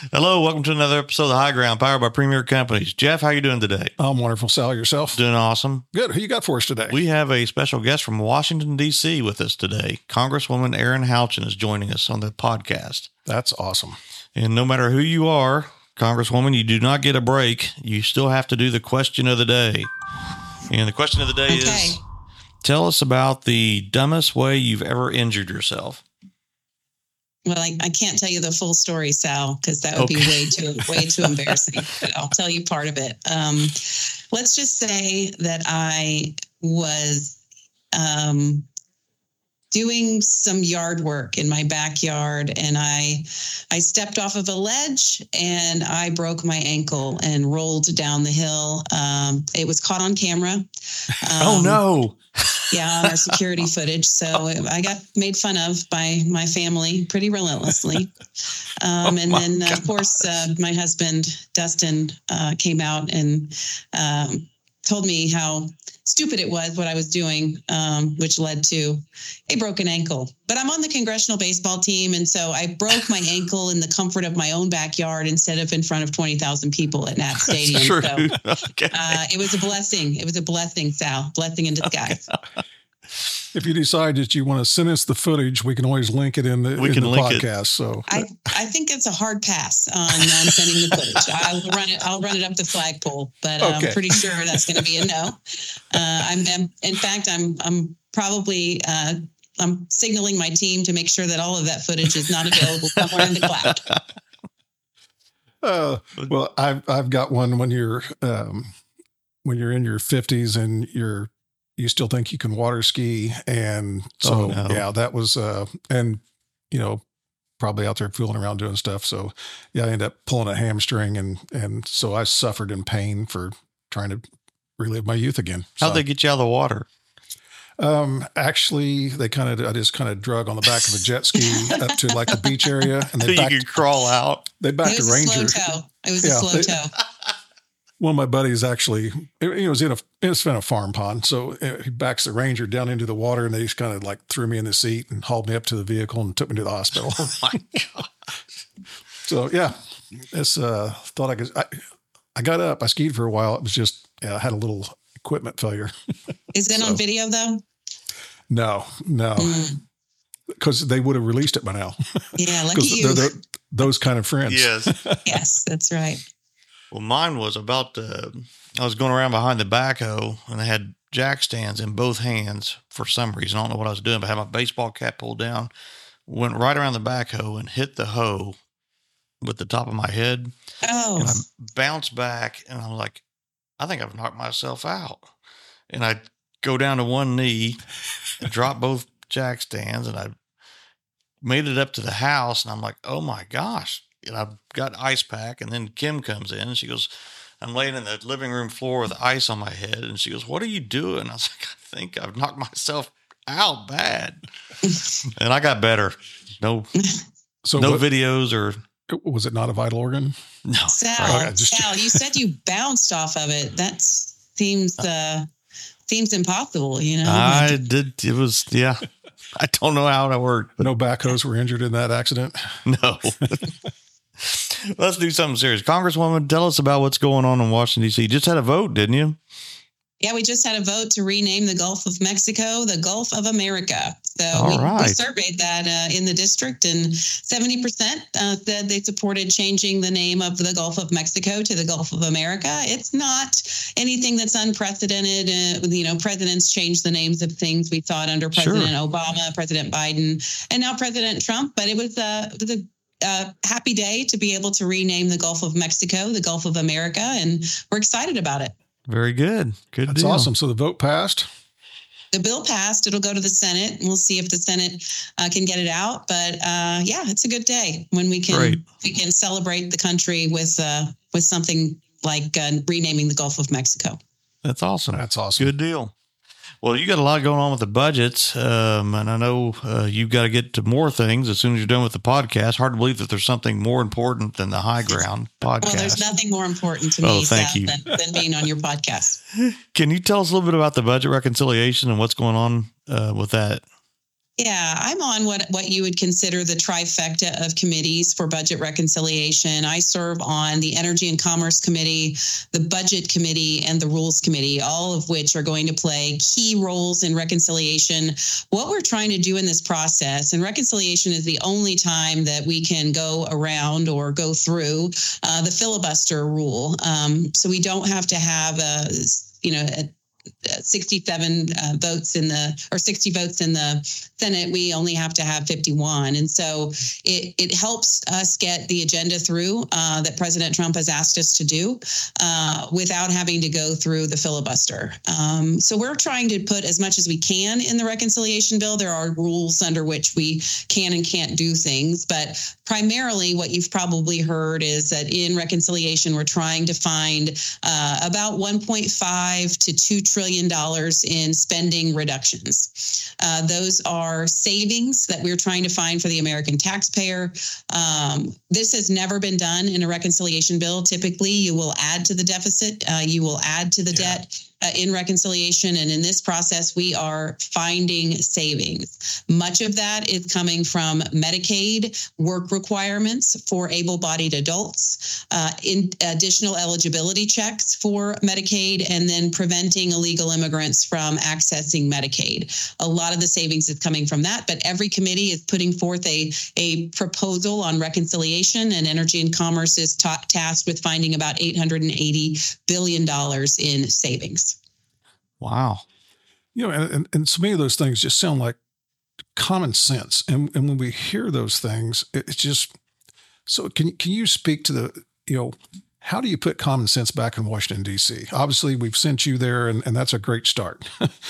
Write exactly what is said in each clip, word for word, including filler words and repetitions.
Hello, welcome to another episode of The High Ground, powered by Premier Companies. Jeff, how you doing today? I'm wonderful. Sal, yourself? Doing awesome. Good. Who you got for us today? We have a special guest from Washington, D C with us today. Congresswoman Erin Houchin is joining us on the podcast. That's awesome. And no matter who you are, Congresswoman, you do not get a break. You still have to do the question of the day. And the question of the day okay. is, tell us about the dumbest way you've ever injured yourself. Well, I, I can't tell you the full story, Sal, because that would Okay. be way too way too embarrassing. But I'll tell you part of it. Um, let's just say that I was um, doing some yard work in my backyard, and I I stepped off of a ledge and I broke my ankle and rolled down the hill. Um, it was caught on camera. Um, oh, no. Yeah, on our security footage. So I got made fun of by my family pretty relentlessly. Um, and Oh, then, uh, of course, uh, my husband, Dustin, uh, came out and um, told me how stupid it was what I was doing, um, which led to a broken ankle. But I'm on the congressional baseball team, and so I broke my ankle in the comfort of my own backyard instead of in front of twenty thousand people at Nat Stadium. True. So Okay. uh, it was a blessing. It was a blessing, Sal. Blessing in disguise. Okay. If you decide that you want to send us the footage, we can always link it in the, We in can the link it. podcast. So I, I think it's a hard pass on, on sending the footage. I will run it. I'll run it up the flagpole, but uh, Okay. I'm pretty sure that's going to be a no. Uh, I'm, I'm in fact, I'm I'm probably uh, I'm signaling my team to make sure that all of that footage is not available somewhere in the cloud. Uh, well, I've I've got one when you're um, when you're in your fifties and you're you still think you can water ski, and so Oh, no. yeah, that was uh, and you know probably out there fooling around doing stuff. So yeah, I ended up pulling a hamstring, and and so I suffered in pain for trying to relive my youth again. How'd So, they get you out of the water? Um, actually, they kind of I just kind of drug on the back of a jet ski up to like the beach area, and So they you backed, could crawl out. they It backed was a a ranger. slow toe. It was Yeah, a slow they- toe. One of my buddies actually, it, it was in a, it's in a farm pond. So uh, he backs the ranger down into the water, and they just kind of like threw me in the seat and hauled me up to the vehicle and took me to the hospital. Oh, my God. So yeah, it's, uh, thought I could, I, I got up, I skied for a while. It was just, yeah, I had a little equipment failure. Is it So- on video though? No, no, Mm. because they would have released it by now. Yeah, lucky Because you. they're, they're those kind of friends. Yes. Yes, that's right. Well, mine was about, uh, I was going around behind the backhoe and I had jack stands in both hands for some reason. I don't know what I was doing, but I had my baseball cap pulled down, went right around the backhoe and hit the hoe with the top of my head. Oh, And I bounced back and I'm like, I think I've knocked myself out. And I go down to one knee, drop both jack stands, and I made it up to the house. And I'm like, oh my gosh. And I've got ice pack. And then Kim comes in and she goes, I'm laying in the living room floor with ice on my head. And she goes, what are you doing? I was like, I think I've knocked myself out bad. And I got better. No, So no what- videos or was it not a vital organ? no. Sal, Okay, just- Sal, you said you bounced off of it. That seems uh, seems impossible. You know, I did. It was, yeah. I don't know how that worked. But No backhoes were injured in that accident. no. Let's do something serious. Congresswoman, tell us about what's going on in Washington, D C. You just had a vote, didn't you? yeah, we just had a vote to rename the Gulf of Mexico the Gulf of America. So All we, we right. surveyed that uh, in the district, and seventy percent uh, said they supported changing the name of the Gulf of Mexico to the Gulf of America. It's not anything that's unprecedented. Uh, you know, presidents change the names of things. We saw it under President Sure. Obama, President Biden, and now President Trump. But it was, uh, it was a uh, happy day to be able to rename the Gulf of Mexico the Gulf of America, and we're excited about it. Very good. Good That's deal. awesome. So the vote passed. The bill passed. It'll go to the Senate. We'll see if the Senate uh, can get it out. But uh, yeah, it's a good day when we can Great. we can celebrate the country with uh, with something like uh, renaming the Gulf of Mexico. That's awesome. That's awesome. Good deal. Well, you got a lot going on with the budgets, um, and I know uh, you've got to get to more things as soon as you're done with the podcast. Hard to believe that there's something more important than the High Ground podcast. Well, there's nothing more important to Oh, me, thank Seth, you. than, than being on your podcast. Can you tell us a little bit about the budget reconciliation and what's going on uh, with that? Yeah, I'm on what, what you would consider the trifecta of committees for budget reconciliation. I serve on the Energy and Commerce Committee, the Budget Committee, and the Rules Committee, all of which are going to play key roles in reconciliation. What we're trying to do in this process, and reconciliation is the only time that we can go around or go through uh, the filibuster rule. Um, so we don't have to have a, you know, a sixty-seven uh, votes in the, or sixty votes in the Senate. We only have to have fifty-one. And so it, it helps us get the agenda through uh, that President Trump has asked us to do uh, without having to go through the filibuster. Um, so we're trying to put as much as we can in the reconciliation bill. There are rules under which we can and can't do things, but primarily what you've probably heard is that in reconciliation, we're trying to find uh, about one point five to two trillion dollars in spending reductions. Uh, those are savings that we're trying to find for the American taxpayer. Um, this has never been done in a reconciliation bill. Typically, you will add to the deficit. Uh, you will add to the yeah. debt. Uh, in reconciliation. And in this process, we are finding savings. Much of that is coming from Medicaid work requirements for able-bodied adults, uh, in additional eligibility checks for Medicaid, and then preventing illegal immigrants from accessing Medicaid. A lot of the savings is coming from that, but every committee is putting forth a, a proposal on reconciliation, and Energy and Commerce is ta- tasked with finding about eight hundred eighty billion dollars in savings. Wow. You know, and, and so many of those things just sound like common sense. And and when we hear those things, it's just, so can, can you speak to the, you know, how do you put common sense back in Washington, D C? Obviously, we've sent you there, and, and that's a great start.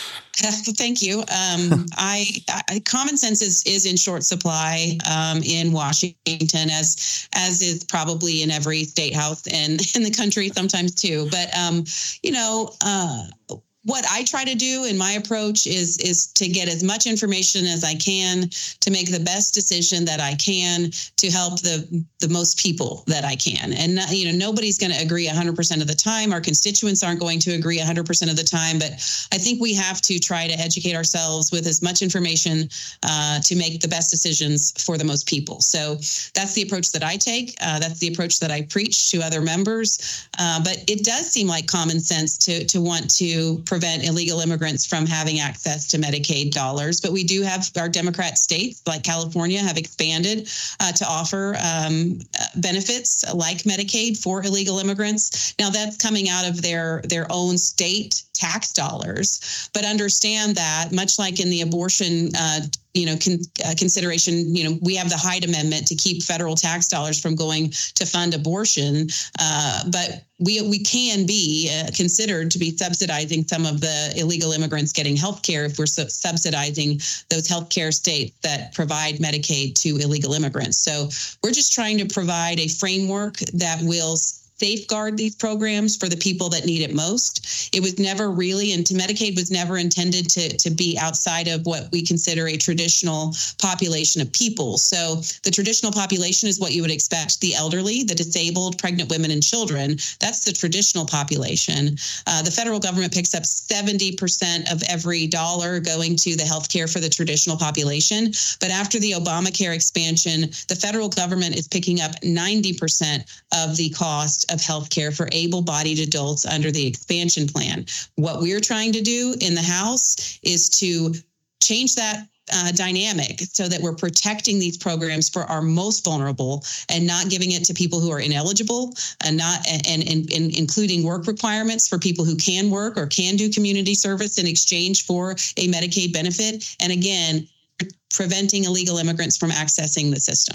Thank you. Um, I, I common sense is, is in short supply um, in Washington, as as is probably in every state house and in the country sometimes too. But um, you know. Uh, What I try to do in my approach is is to get as much information as I can to make the best decision that I can to help the the most people that I can. And you know, nobody's going to agree one hundred percent of the time. Our constituents aren't going to agree one hundred percent of the time. But I think we have to try to educate ourselves with as much information uh, to make the best decisions for the most people. So that's the approach that I take. Uh, that's the approach that I preach to other members. Uh, but it does seem like common sense to to want to prevent illegal immigrants from having access to Medicaid dollars. But we do have our Democrat states like California have expanded uh, to offer um, benefits like Medicaid for illegal immigrants. Now that's coming out of their, their own state tax dollars. But understand that much like in the abortion uh, you know, con, uh, consideration, you know, we have the Hyde Amendment to keep federal tax dollars from going to fund abortion. Uh, but we we can be uh, considered to be subsidizing some of the illegal immigrants getting health care if we're su- subsidizing those health care states that provide Medicaid to illegal immigrants. So we're just trying to provide a framework that will safeguard these programs for the people that need it most. It was never really, and Medicaid was never intended to, to be outside of what we consider a traditional population of people. So the traditional population is what you would expect: the elderly, the disabled, pregnant women, and children. That's the traditional population. Uh, the federal government picks up seventy percent of every dollar going to the healthcare for the traditional population. But after the Obamacare expansion, the federal government is picking up ninety percent of the cost of healthcare for able-bodied adults under the expansion plan. What we're trying to do in the House is to change that uh, dynamic so that we're protecting these programs for our most vulnerable and not giving it to people who are ineligible, and not and, and, and including work requirements for people who can work or can do community service in exchange for a Medicaid benefit. And again, preventing illegal immigrants from accessing the system.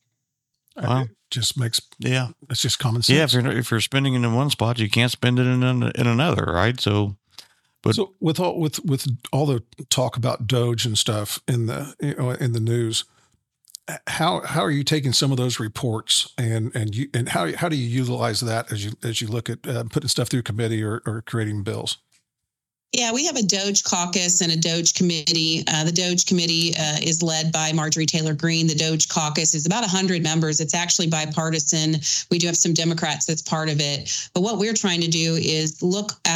Wow. It just makes, yeah, it's just common sense. Yeah. If you're, if you're spending it in one spot, you can't spend it in an, in another. Right. So, but so with all, with, with all the talk about Doge and stuff in the, you know, in the news, how, how are you taking some of those reports and, and you, and how, how do you utilize that as you, as you look at uh, putting stuff through committee or, or creating bills? Yeah, we have a Doge caucus and a Doge committee. Uh, the Doge committee uh, is led by Marjorie Taylor Greene. The Doge caucus is about one hundred members. It's actually bipartisan. We do have some Democrats that's part of it. But what we're trying to do is look at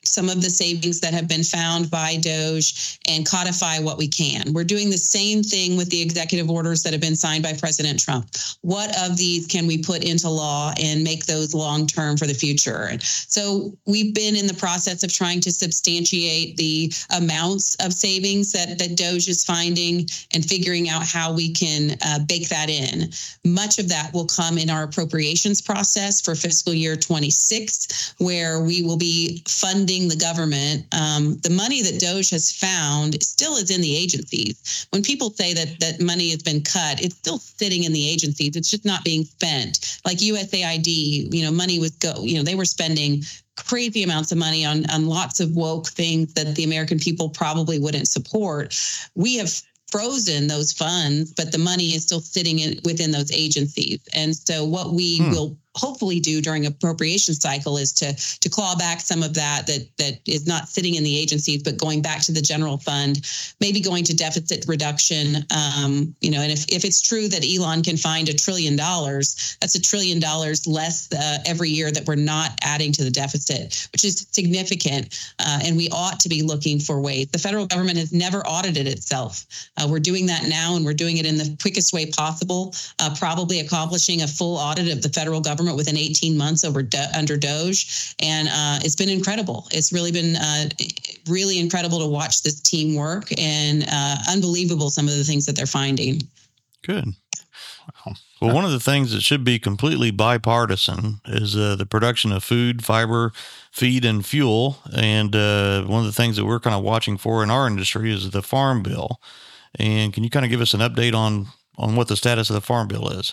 some of the savings that have been found by DOGE and codify what we can. We're doing the same thing with the executive orders that have been signed by President Trump. What of these can we put into law and make those long-term for the future? So we've been in the process of trying to substantiate the amounts of savings that, that DOGE is finding and figuring out how we can uh, bake that in. Much of that will come in our appropriations process for fiscal year twenty-six, where we will be funding the government. Um, the money that DOGE has found still is in the agencies. When people say that that money has been cut, it's still sitting in the agencies. It's just not being spent. Like U S A I D, you know, money was go, you know, they were spending crazy amounts of money on, on lots of woke things that the American people probably wouldn't support. We have frozen those funds, but the money is still sitting in, within those agencies. And so what we hmm. will hopefully do during appropriation cycle is to to claw back some of that that that is not sitting in the agencies, but going back to the general fund, maybe going to deficit reduction. Um, you know, and if, if it's true that Elon can find a trillion dollars, that's a trillion dollars less uh, every year that we're not adding to the deficit, which is significant. Uh, and we ought to be looking for ways. The federal government has never audited itself. Uh, we're doing that now, and we're doing it in the quickest way possible, uh, probably accomplishing a full audit of the federal government within eighteen months over Do- under DOGE. And uh, it's been incredible. It's really been uh, really incredible to watch this team work, and uh, unbelievable some of the things that they're finding. Good. Wow. Well, one of the things that should be completely bipartisan is uh, the production of food, fiber, feed, and fuel. And uh, one of the things that we're kind of watching for in our industry is the Farm Bill. And can you kind of give us an update on, on what the status of the Farm Bill is?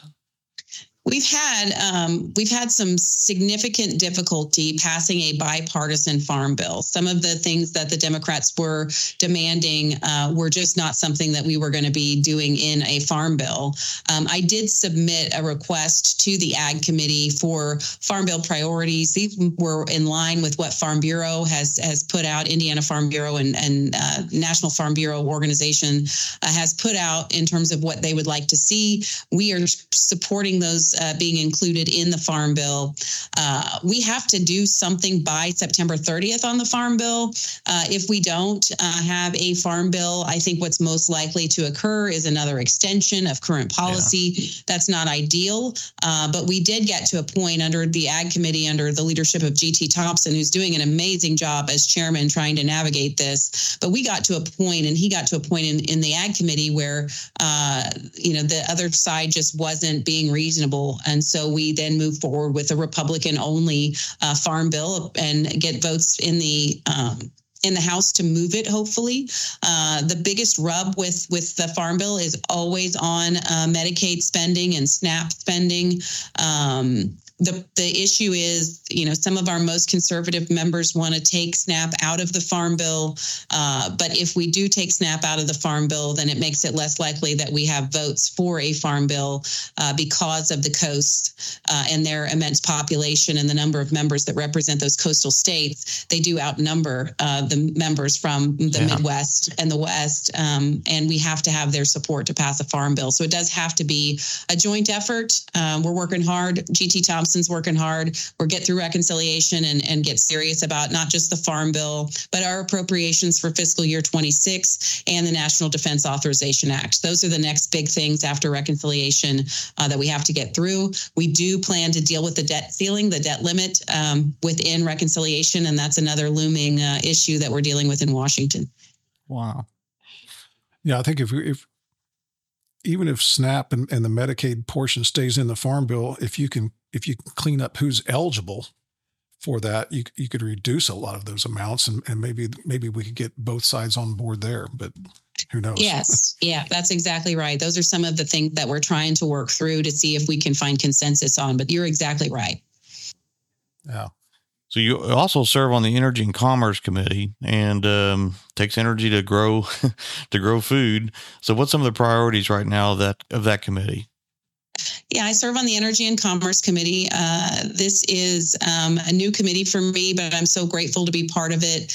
We've had um, we've had some significant difficulty passing a bipartisan farm bill. Some of the things that the Democrats were demanding uh, were just not something that we were going to be doing in a farm bill. Um, I did submit a request to the Ag Committee for farm bill priorities. These were in line with what Farm Bureau has has put out. Indiana Farm Bureau and, and uh, National Farm Bureau organization uh, has put out in terms of what they would like to see. We are supporting those Uh, being included in the Farm Bill. Uh, we have to do something by September thirtieth on the Farm Bill. Uh, if we don't uh, have a Farm Bill, I think what's most likely to occur is another extension of current policy. Yeah. That's not ideal, uh, but we did get to a point under the Ag Committee, under the leadership of G T Thompson, who's doing an amazing job as chairman trying to navigate this. But we got to a point, and he got to a point in, in the Ag Committee where, uh, you know, the other side just wasn't being reasonable. And so we then move forward with a Republican-only uh, farm bill and get votes in the um, in the House to move it, hopefully. Uh, the biggest rub with, with the Farm Bill is always on uh, Medicaid spending and SNAP spending. Um, The the issue is, you know, some of our most conservative members want to take SNAP out of the Farm Bill. Uh, but if we do take SNAP out of the Farm Bill, then it makes it less likely that we have votes for a Farm Bill uh, because of the coast uh, and their immense population and the number of members that represent those coastal states. They do outnumber uh, the members from the yeah. Midwest and the West. Um, and we have to have their support to pass a Farm Bill. So it does have to be a joint effort. Uh, we're working hard. G T Thompson's working hard. We're get through reconciliation and, and get serious about not just the Farm Bill, but our appropriations for fiscal year twenty-six and the National Defense Authorization Act. Those are the next big things after reconciliation uh, that we have to get through. We do plan to deal with the debt ceiling, the debt limit um, within reconciliation, and that's another looming uh, issue that we're dealing with in Washington. Wow. Yeah, I think if if even if SNAP and, and the Medicaid portion stays in the Farm Bill, if you can if you can clean up who's eligible for that, you you could reduce a lot of those amounts, and, and maybe maybe we could get both sides on board there. But who knows? Yes, yeah, that's exactly right. Those are some of the things that we're trying to work through to see if we can find consensus on. But you're exactly right. Yeah. So you also serve on the Energy and Commerce Committee, and um, takes energy to grow to grow food. So what's some of the priorities right now that of that committee? Yeah, I serve on the Energy and Commerce Committee. Uh, this is um, a new committee for me, but I'm so grateful to be part of it.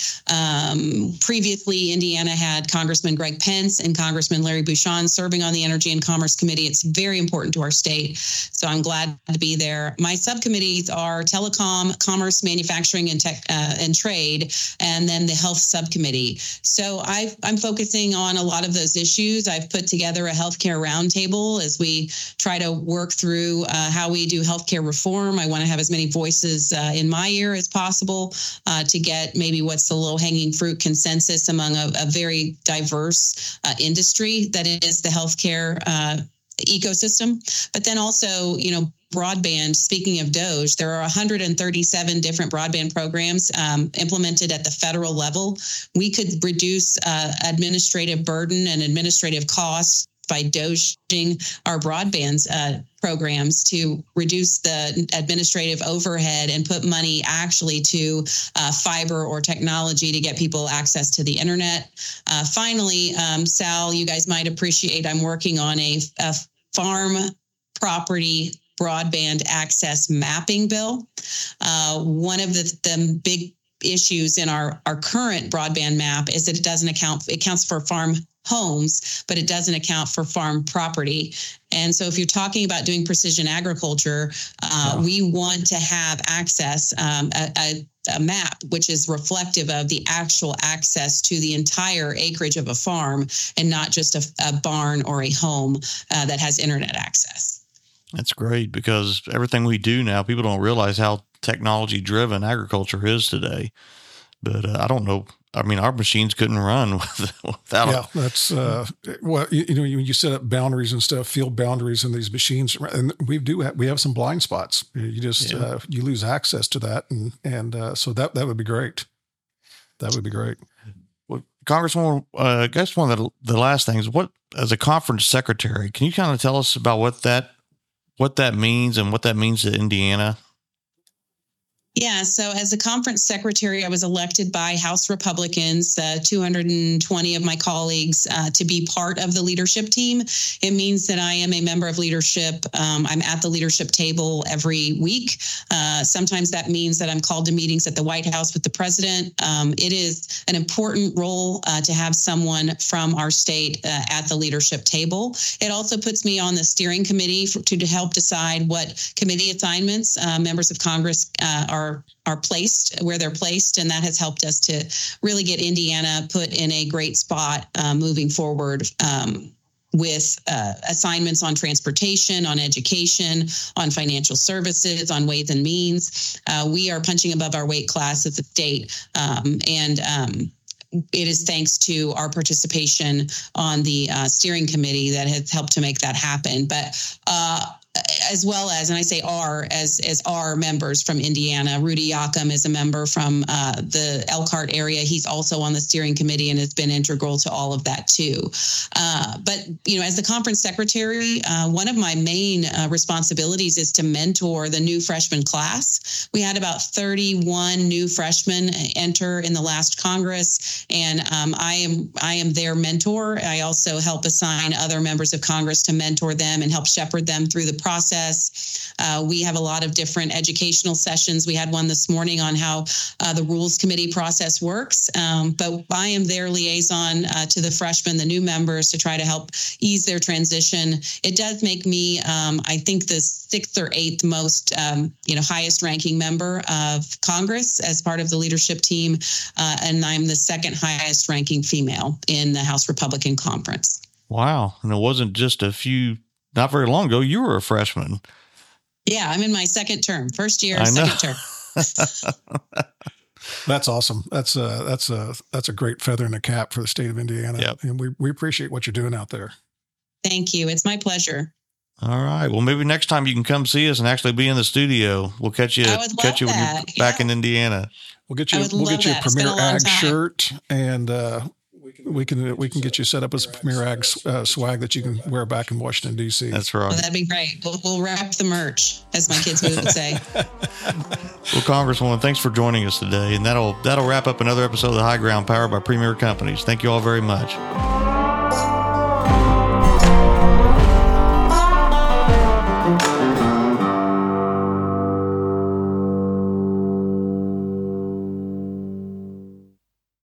Um, previously, Indiana had Congressman Greg Pence and Congressman Larry Bucshon serving on the Energy and Commerce Committee. It's very important to our state, so I'm glad to be there. My subcommittees are Telecom, Commerce, Manufacturing, and Tech uh, and Trade, and then the Health Subcommittee. So I've, I'm focusing on a lot of those issues. I've put together a healthcare roundtable as we try to work through uh, how we do healthcare reform. I want to have as many voices uh, in my ear as possible uh, to get maybe what's the low-hanging fruit consensus among a, a very diverse uh, industry that is the healthcare uh, ecosystem. But then also, you know, broadband, speaking of DOGE, there are one hundred thirty-seven different broadband programs um, implemented at the federal level. We could reduce uh, administrative burden and administrative costs by doging our broadband uh, programs to reduce the administrative overhead and put money actually to uh, fiber or technology to get people access to the internet. Uh, finally, um, Sal, you guys might appreciate I'm working on a, a farm property broadband access mapping bill. Uh, one of the, the big issues in our, our current broadband map is that it doesn't account, it counts for farm homes, but it doesn't account for farm property. And so if you're talking about doing precision agriculture, uh, yeah. we want to have access, um, a, a, a map, which is reflective of the actual access to the entire acreage of a farm and not just a, a barn or a home uh, that has internet access. That's great, because everything we do now, people don't realize how technology driven agriculture is today. But uh, I don't know. I mean, our machines couldn't run without. Yeah, that's uh, well, you, you know, you, you set up boundaries and stuff, field boundaries, and these machines, and we do have, we have some blind spots. You just yeah. uh, you lose access to that, and and uh, so that that would be great. That would be great. Well, Congresswoman, uh, I guess one of the, the last things, what as a conference secretary, can you kind of tell us about what that what that means and what that means to Indiana? Yeah, so as a conference secretary, I was elected by House Republicans, uh, two hundred twenty of my colleagues, uh, to be part of the leadership team. It means that I am a member of leadership. Um, I'm at the leadership table every week. Uh, sometimes that means that I'm called to meetings at the White House with the president. Um, it is an important role uh, to have someone from our state uh, at the leadership table. It also puts me on the steering committee for, to, to help decide what committee assignments uh, members of Congress uh, are Are, are placed where they're placed. And that has helped us to really get Indiana put in a great spot uh, moving forward um, with uh, assignments on transportation, on education, on financial services, on ways and means. Uh, we are punching above our weight class as a state. Um, and um, it is thanks to our participation on the uh, steering committee that has helped to make that happen. But uh, as well as, and I say our, as as our members from Indiana. Rudy Yakum is a member from uh, the Elkhart area. He's also on the steering committee and has been integral to all of that too. Uh, but, you know, as the conference secretary, uh, one of my main uh, responsibilities is to mentor the new freshman class. We had about thirty-one new freshmen enter in the last Congress, and um, I am I am their mentor. I also help assign other members of Congress to mentor them and help shepherd them through the process. Uh, we have a lot of different educational sessions. We had one this morning on how uh, the Rules Committee process works. Um, but I am their liaison uh, to the freshmen, the new members, to try to help ease their transition. It does make me, um, I think, the sixth or eighth most, um, you know, highest ranking member of Congress as part of the leadership team. Uh, and I'm the second highest ranking female in the House Republican Conference. Wow. And it wasn't just a few Not very long ago, you were a freshman. Yeah, I'm in my second term. First year, second term. That's awesome. That's a, that's a, that's a great feather in the cap for the state of Indiana. Yep. And we, we appreciate what you're doing out there. Thank you. It's my pleasure. All right. Well, maybe next time you can come see us and actually be in the studio. We'll catch you, catch you when you're back yeah. in Indiana. We'll get you, we'll get you a Premier Ag shirt, and uh, we can we can get you set up as a Premier Ag uh, swag that you can wear back in Washington, D C. That's right. Well, that'd be great. We'll, we'll wrap the merch, as my kids would say. Well, Congresswoman, thanks for joining us today. And that'll that'll wrap up another episode of The High Ground, powered by Premier Companies. Thank you all very much.